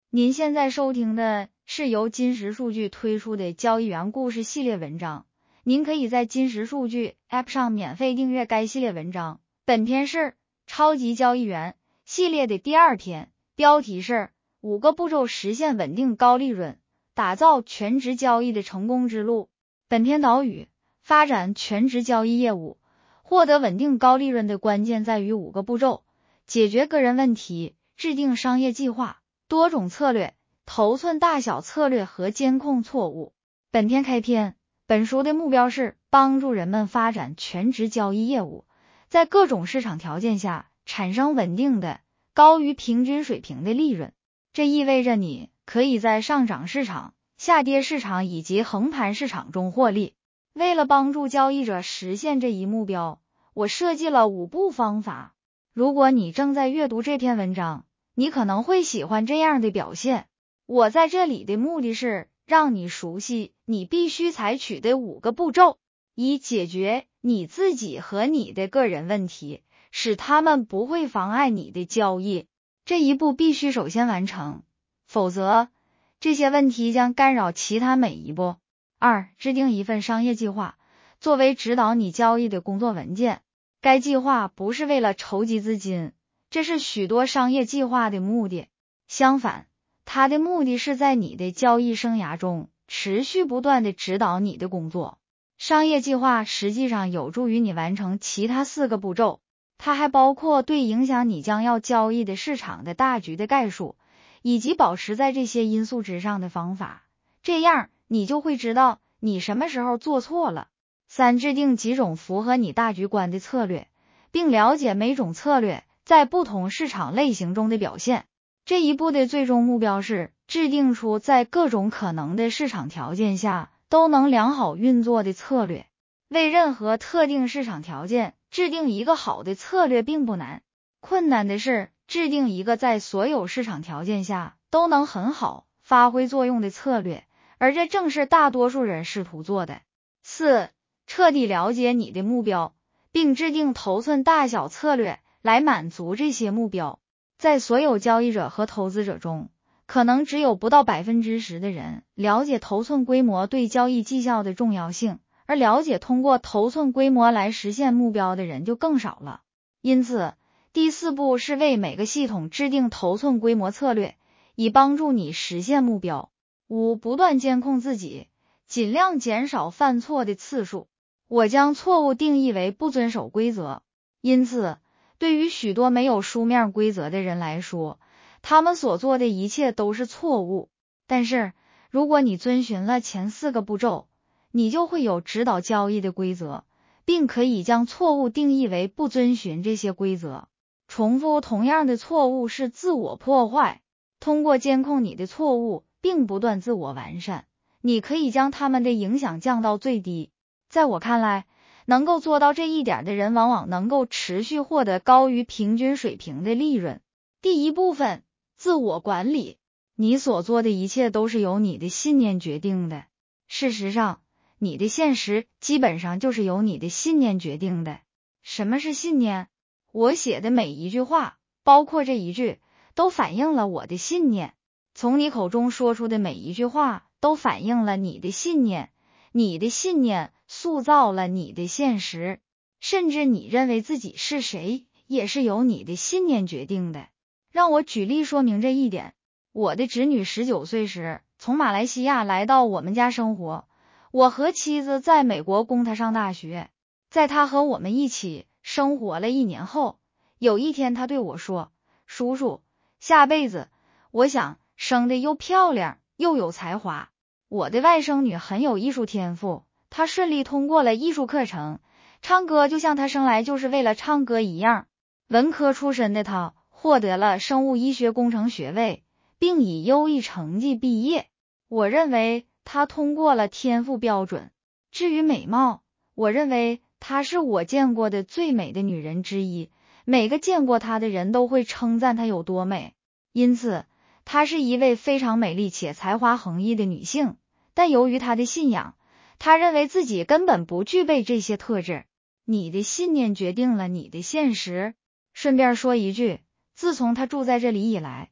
您现在收听的是由金石数据推出的交易员故事系列文章，您可以在金石数据 App 上免费订阅该系列文章。本篇是超级交易员系列的第2篇，标题是5个步骤实现稳定高利润，打造全职交易的成功之路。本篇导语：发展全职交易业务，获得稳定高利润的关键在于5个步骤：解决个人问题，制定商业计划，多种策略，头寸大小策略和监控错误。本篇开篇，本书的目标是帮助人们发展全职交易业务，在各种市场条件下产生稳定的高于平均水平的利润。这意味着你可以在上涨市场、下跌市场以及横盘市场中获利。为了帮助交易者实现这一目标，我设计了5步方法。如果你正在阅读这篇文章，你可能会喜欢这样的表现。我在这里的目的是让你熟悉你必须采取的5个步骤，以解决你自己和你的个人问题，使他们不会妨碍你的交易。这一步必须首先完成，否则这些问题将干扰其他每一步。2. 制定一份商业计划，作为指导你交易的工作文件。该计划不是为了筹集资金，这是许多商业计划的目的。相反，它的目的是在你的交易生涯中持续不断地指导你的工作。商业计划实际上有助于你完成其他4个步骤，它还包括对影响你将要交易的市场的大局的概述，以及保持在这些因素之上的方法。这样你就会知道你什么时候做错了。3. 制定几种符合你大局观的策略，并了解每种策略在不同市场类型中的表现。这一步的最终目标是制定出在各种可能的市场条件下都能良好运作的策略。为任何特定市场条件制定一个好的策略并不难，困难的是制定一个在所有市场条件下都能很好发挥作用的策略，而这正是大多数人试图做的。4. 彻底了解你的目标，并制定头寸大小策略来满足这些目标。在所有交易者和投资者中，可能只有不到 10% 的人了解头寸规模对交易绩效的重要性，而了解通过头寸规模来实现目标的人就更少了。因此，第4步是为每个系统制定头寸规模策略，以帮助你实现目标。5. 不断监控自己，尽量减少犯错的次数。我将错误定义为不遵守规则，因此对于许多没有书面规则的人来说，他们所做的一切都是错误。但是如果你遵循了前4个步骤，你就会有指导交易的规则，并可以将错误定义为不遵循这些规则。重复同样的错误是自我破坏。通过监控你的错误并不断自我完善，你可以将它们的影响降到最低。在我看来，能够做到这一点的人往往能够持续获得高于平均水平的利润。第1部分，自我管理。你所做的一切都是由你的信念决定的。事实上，你的现实基本上就是由你的信念决定的。什么是信念？我写的每一句话，包括这一句，都反映了我的信念。从你口中说出的每一句话都反映了你的信念，你的信念塑造了你的现实，甚至你认为自己是谁，也是由你的信念决定的。让我举例说明这一点。我的侄女19岁时，从马来西亚来到我们家生活，我和妻子在美国供她上大学。在她和我们一起生活了1年后，有一天她对我说：“叔叔，下辈子我想生得又漂亮又有才华。”我的外甥女很有艺术天赋，她顺利通过了艺术课程，唱歌就像她生来就是为了唱歌一样。文科出身的她获得了生物医学工程学位，并以优异成绩毕业。我认为她通过了天赋标准。至于美貌，我认为她是我见过的最美的女人之一，每个见过她的人都会称赞她有多美。因此，她是一位非常美丽且才华横溢的女性，但由于她的信仰，她认为自己根本不具备这些特质。你的信念决定了你的现实。顺便说一句，自从她住在这里以来，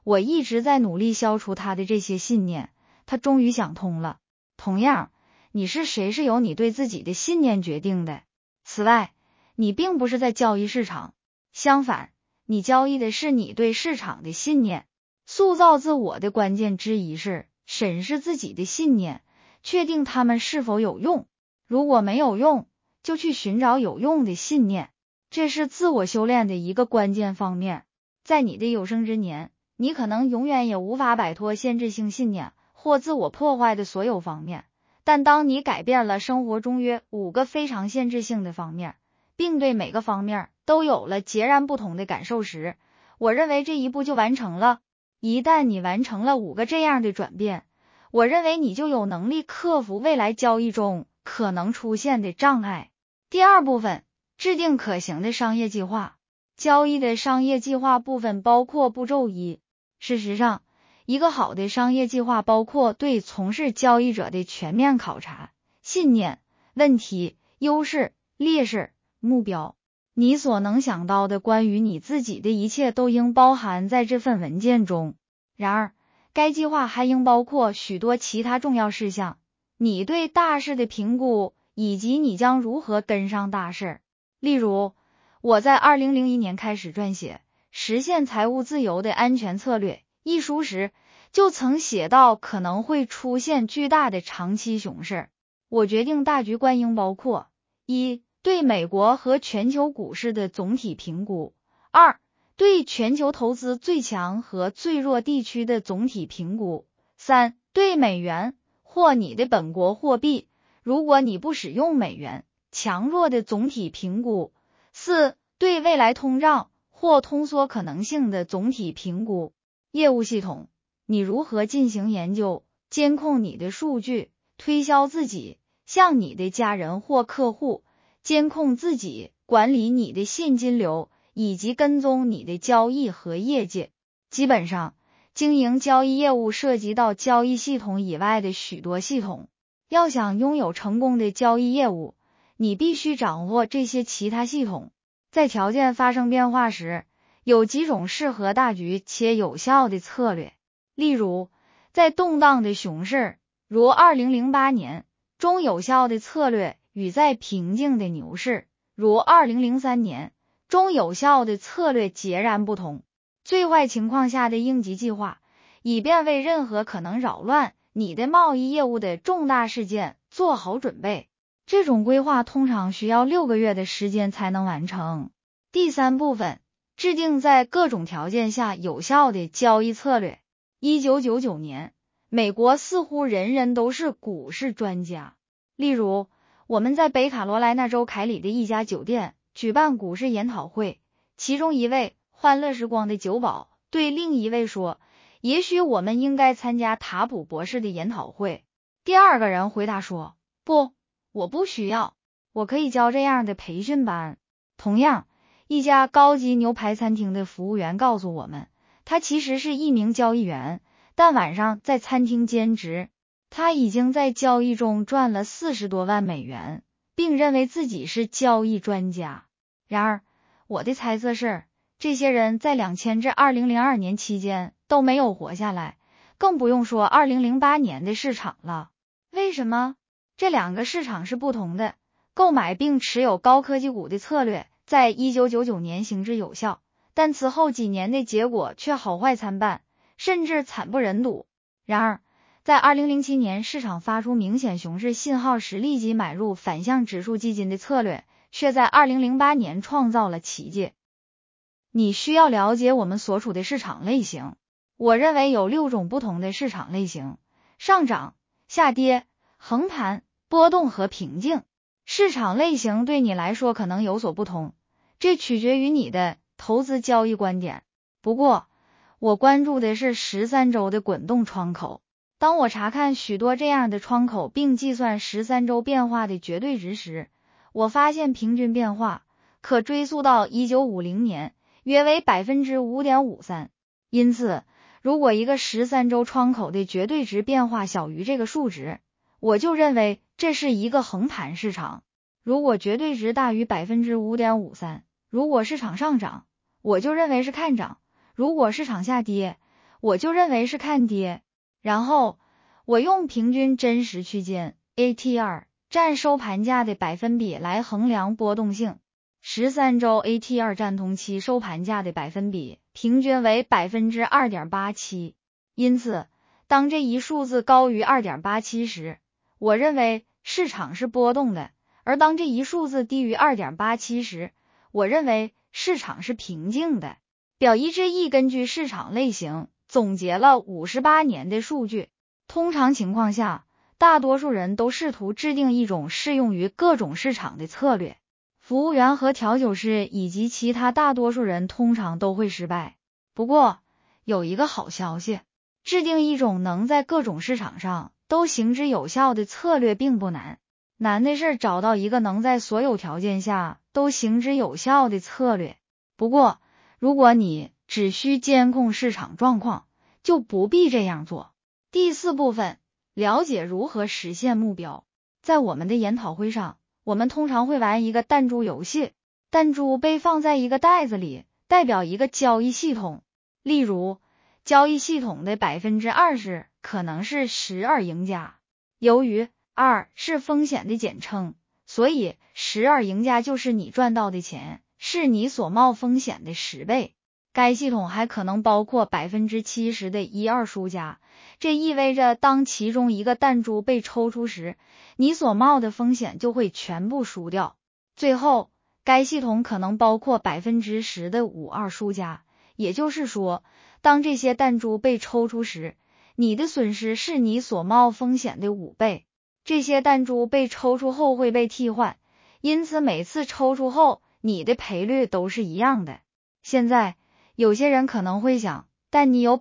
我一直在努力消除他的这些信念，他终于想通了。同样，你是谁是由你对自己的信念决定的。此外，你并不是在交易市场，相反，你交易的是你对市场的信念。塑造自我的关键之一是审视自己的信念，确定它们是否有用。如果没有用，就去寻找有用的信念。这是自我修炼的一个关键方面。在你的有生之年，你可能永远也无法摆脱限制性信念或自我破坏的所有方面。但当你改变了生活中约5个非常限制性的方面，并对每个方面都有了截然不同的感受时，我认为这一步就完成了。一旦你完成了5个这样的转变，我认为你就有能力克服未来交易中可能出现的障碍。第二部分，制定可行的商业计划。交易的商业计划部分包括步骤1。事实上，一个好的商业计划包括对从事交易者的全面考察、信念、问题、优势、劣势、目标。你所能想到的关于你自己的一切都应包含在这份文件中。然而，该计划还应包括许多其他重要事项，你对大事的评估，以及你将如何跟上大事。例如，我在2001年开始撰写《实现财务自由的安全策略》一书时，就曾写到可能会出现巨大的长期熊市。我决定大局观应包括：1. 对美国和全球股市的总体评估； 2. 对全球投资最强和最弱地区的总体评估； 3. 对美元或你的本国货币，如果你不使用美元，强弱的总体评估； 4. 对未来通胀或通缩可能性的总体评估。业务系统，你如何进行研究、监控你的数据、推销自己，向你的家人或客户监控自己，管理你的现金流，以及跟踪你的交易和业绩。基本上，经营交易业务涉及到交易系统以外的许多系统。要想拥有成功的交易业务，你必须掌握这些其他系统。在条件发生变化时，有几种适合大局且有效的策略。例如，在动荡的熊市，如2008年，中有效的策略与在平静的牛市，如2003年，中有效的策略截然不同。最坏情况下的应急计划，以便为任何可能扰乱你的贸易业务的重大事件做好准备。这种规划通常需要6个月的时间才能完成。第三部分，制定在各种条件下有效的交易策略。1999年，美国似乎人人都是股市专家。例如，我们在北卡罗来纳州凯里的一家酒店举办股市研讨会，其中一位欢乐时光的酒保对另一位说，也许我们应该参加塔普博士的研讨会。第二个人回答说，不，我不需要，我可以教这样的培训班。同样，一家高级牛排餐厅的服务员告诉我们，他其实是一名交易员，但晚上在餐厅兼职。他已经在交易中赚了40多万美元，并认为自己是交易专家。然而，我的猜测是，这些人在2000至2002年期间都没有活下来，更不用说2008年的市场了。为什么？这两个市场是不同的。购买并持有高科技股的策略在1999年行之有效，但此后几年的结果却好坏参半，甚至惨不忍睹。然而，在2007年市场发出明显熊市信号时立即买入反向指数基金的策略，却在2008年创造了奇迹。你需要了解我们所处的市场类型。我认为有6种不同的市场类型：上涨、下跌、横盘、波动和平静。市场类型对你来说可能有所不同，这取决于你的投资交易观点。不过，我关注的是13周的滚动窗口。当我查看许多这样的窗口并计算13周变化的绝对值时，我发现平均变化可追溯到1950年，约为 5.53%。因此，如果一个13周窗口的绝对值变化小于这个数值，我就认为这是一个横盘市场。如果绝对值大于 5.53%， 如果市场上涨，我就认为是看涨；如果市场下跌， 我就认为是看跌。然后我用平均真实区间 ATR 占收盘价的百分比来衡量波动性。13周 ATR 占同期收盘价的百分比平均为 2.87%。因此，当这一数字高于 2.87 时，我认为市场是波动的，而当这一数字低于 2.87 时，我认为市场是平静的。表一之一根据市场类型总结了58年的数据。通常情况下，大多数人都试图制定一种适用于各种市场的策略。服务员和调酒师以及其他大多数人通常都会失败。不过，有一个好消息，制定一种能在各种市场上都行之有效的策略并不难，难的是找到一个能在所有条件下都行之有效的策略。不过，如果你只需监控市场状况，就不必这样做。第4部分，了解如何实现目标。在我们的研讨会上，我们通常会玩一个弹珠游戏，弹珠被放在一个袋子里，代表一个交易系统。例如，交易系统的 20% 可能是12赢家。由于2是风险的简称，所以12赢家就是你赚到的钱，是你所冒风险的10倍。该系统还可能包括 70% 的1-2输家，这意味着当其中一个弹珠被抽出时，你所冒的风险就会全部输掉。最后，该系统可能包括 10% 的5-2输家，也就是说，当这些弹珠被抽出时，你的损失是你所冒风险的5倍。这些弹珠被抽出后会被替换，因此每次抽出后，你的赔率都是一样的。现在，有些人可能会想，但你有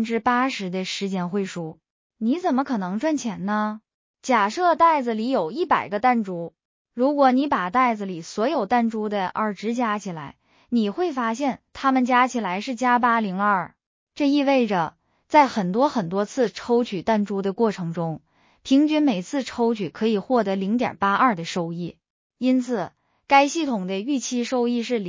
80% 的时间会输，你怎么可能赚钱呢？假设袋子里有100个弹珠，如果你把袋子里所有弹珠的2值加起来，你会发现它们加起来是加802。这意味着，在很多次抽取弹珠的过程中，平均每次抽取可以获得 0.82 的收益。因此，该系统的预期收益是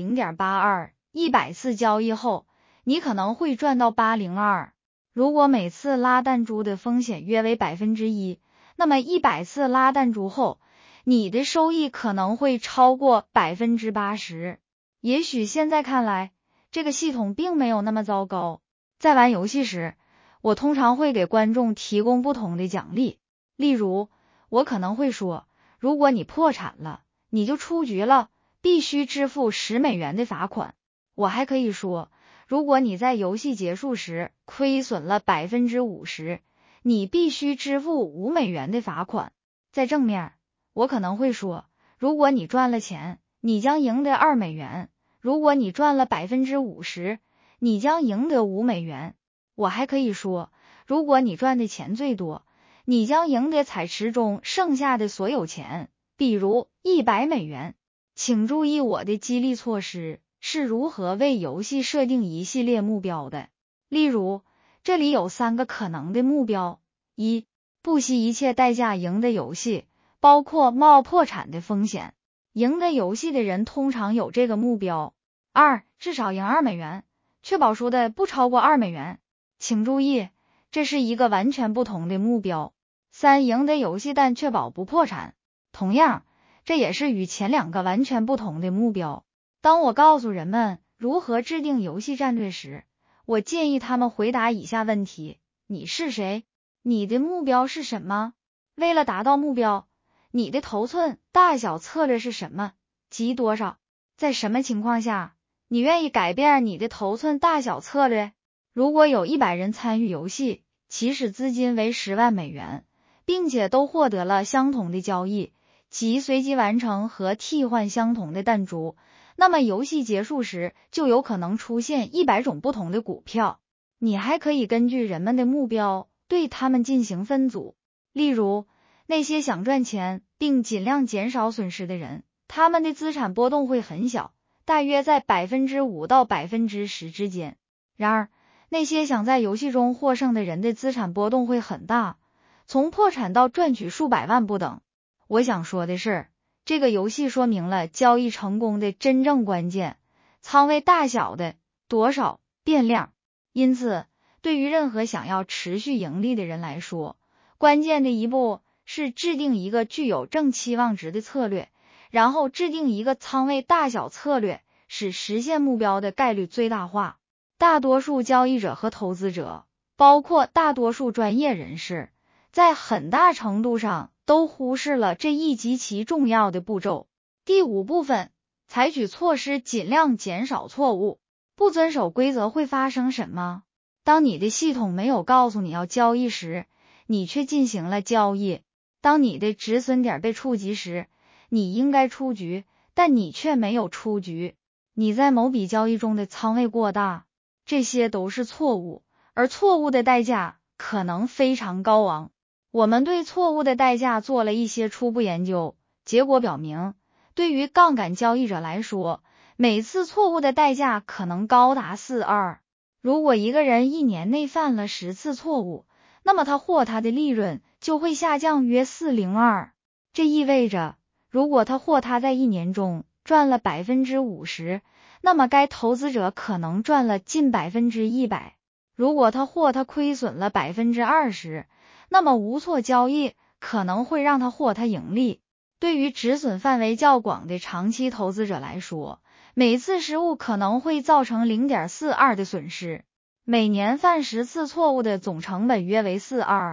0.82。100次交易后，你可能会赚到802。如果每次拉弹珠的风险约为 1%， 那么100次拉弹珠后，你的收益可能会超过 80%。也许现在看来，这个系统并没有那么糟糕。在玩游戏时，我通常会给观众提供不同的奖励。例如，我可能会说，如果你破产了，你就出局了，必须支付$10的罚款。我还可以说，如果你在游戏结束时亏损了 50%， 你必须支付$5的罚款。在正面，我可能会说，如果你赚了钱，你将赢得$2；如果你赚了 50%， 你将赢得$5。我还可以说，如果你赚的钱最多，你将赢得彩池中剩下的所有钱，比如$100。请注意我的激励措施是如何为游戏设定一系列目标的。例如，这里有3个可能的目标： 1. 不惜一切代价赢得游戏，包括冒破产的风险。赢得游戏的人通常有这个目标。 2. 至少赢$2，确保输的不超过$2。请注意，这是一个完全不同的目标。 3. 赢得游戏但确保不破产。同样，这也是与前2个完全不同的目标。当我告诉人们如何制定游戏战略时，我建议他们回答以下问题：你是谁？你的目标是什么？为了达到目标，你的头寸大小策略是什么？及多少？在什么情况下，你愿意改变你的头寸大小策略？如果有100人参与游戏，起始资金为$10万，并且都获得了相同的交易，即随机完成和替换相同的弹珠，那么游戏结束时就有可能出现100种不同的股票。你还可以根据人们的目标对他们进行分组。例如，那些想赚钱并尽量减少损失的人，他们的资产波动会很小，大约在 5% 到 10% 之间。然而，那些想在游戏中获胜的人的资产波动会很大，从破产到赚取数百万不等。我想说的是，这个游戏说明了交易成功的真正关键，仓位大小的多少变量。因此， 对于任何想要持续盈利的人来说，关键的一步是制定一个具有正期望值的策略，然后制定一个仓位大小策略，使实现目标的概率最大化。大多数交易者和投资者，包括大多数专业人士，在很大程度上都忽视了这一极其重要的步骤。第5部分，采取措施尽量减少错误。不遵守规则会发生什么？当你的系统没有告诉你要交易时，你却进行了交易；当你的止损点被触及时，你应该出局，但你却没有出局。你在某笔交易中的仓位过大，这些都是错误，而错误的代价可能非常高昂。我们对错误的代价做了一些初步研究，结果表明，对于杠杆交易者来说，每次错误的代价可能高达4.2。如果一个人1年内犯了10次错误，那么他的利润就会下降约402。这意味着，如果他在1年中赚了 50%， 那么该投资者可能赚了近 100%。如果他亏损了 20%， 那么无错交易可能会让他盈利。对于止损范围较广的长期投资者来说，每次失误可能会造成 0.42 的损失，每年犯10次错误的总成本约为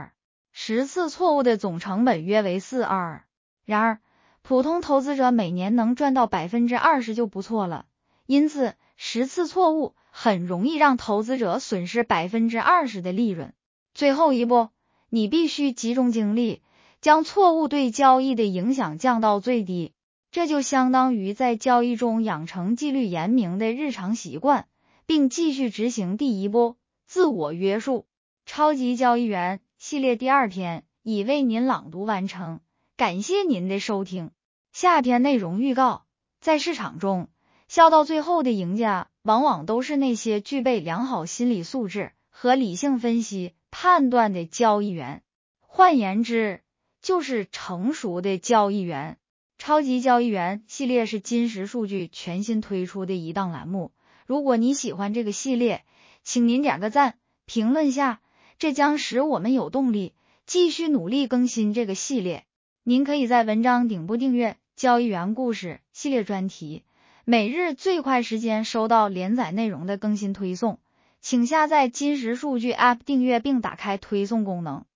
4.2，10次错误的总成本约为4.2。然而，普通投资者每年能赚到 20% 就不错了，因此10次错误很容易让投资者损失 20% 的利润。最后一步，你必须集中精力，将错误对交易的影响降到最低。这就相当于在交易中养成纪律严明的日常习惯，并继续执行第1步，自我约束。超级交易员系列第2篇已为您朗读完成，感谢您的收听。下篇内容预告：在市场中，笑到最后的赢家往往都是那些具备良好心理素质和理性分析判断的交易员，换言之，就是成熟的交易员。超级交易员系列是金石数据全新推出的一档栏目，如果你喜欢这个系列，请您点个赞，评论下，这将使我们有动力继续努力更新这个系列。您可以在文章顶部订阅交易员故事系列专题，每日最快时间收到连载内容的更新推送，请下载金石数据 App 订阅并打开推送功能。